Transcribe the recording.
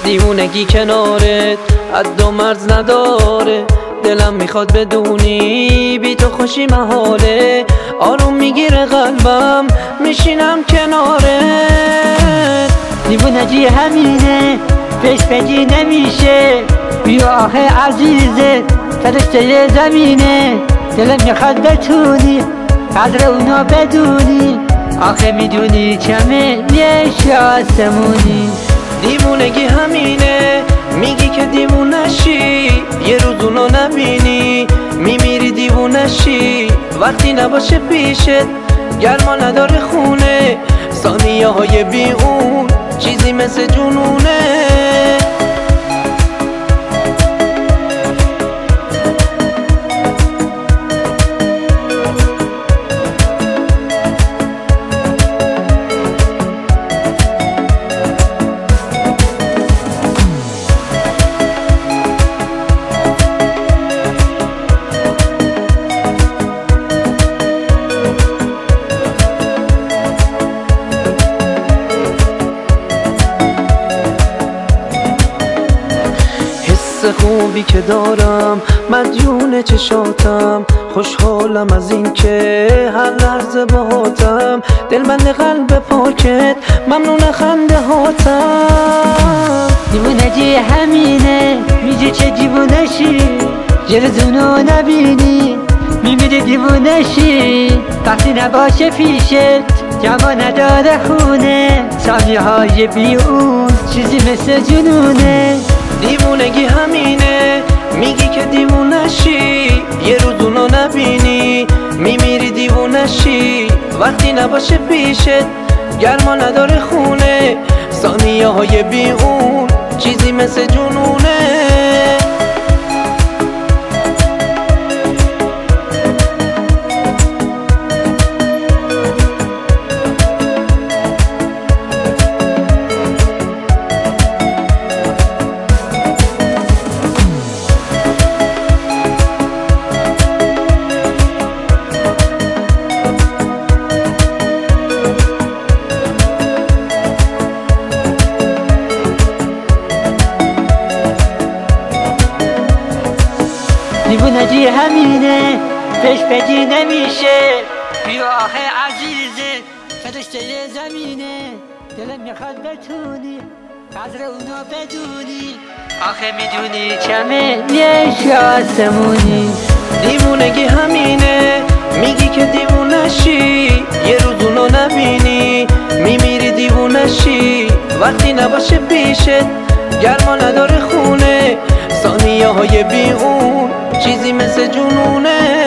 دیوونگی کنارت حد و مرز نداره، دلم میخواد بدونی بی تو خوشی محاله. آروم میگیره قلبم میشینم کنارت. دیوونگی همینه پیش بگی نمیشه، بیا آخه عزیزه فرشته زمینه. دلم میخواد بتونی قدر اونو بدونی، آخه میدونی کمه یه آسمونی. دیوونگی همینه میگی که دیوونشی، یه روز اونو نبینی میمیری دیوونشی. وقتی نباشه پیشت گرما نداره خونه، ثانیه های بی اون چیزی مثل جنونه. خوبی که دارم مدیون چشاتم، خوشحالم از این که هر لحظه باهاتم. دلبند قلب پاکت ممنون خنده هاتم. دیوونگی همینه میگه چه دیوونشی، یه روز اونو نبینی میمیری دیوونشی. وقتی نباشه پیشت جوا نداره خونه، ثانیه های بی اون چیزی مثل جنونه. دیوونگی همینه میگی که دیوونشی، یه روز اونو نبینی میمیری دیوونشی. وقتی نباشه پیشت گرما نداره خونه، ثانیه های بی اون چیزی مثل جنونه. دیوونگی همینه پیش بگی نمیشه، بیا آخه عزیزه فرشته زمینه. دلم میخواد بتونی قدر اونو بدونی، آخه میدونی کمه یه آسمونی. دیوونگی همینه میگی که دیوونشی، یه روز اونو نبینی میمیری دیوونشی. وقتی نباشه پیشت گرما نداره خونه، ثانیه های بی اون چیزی مثل جنونه.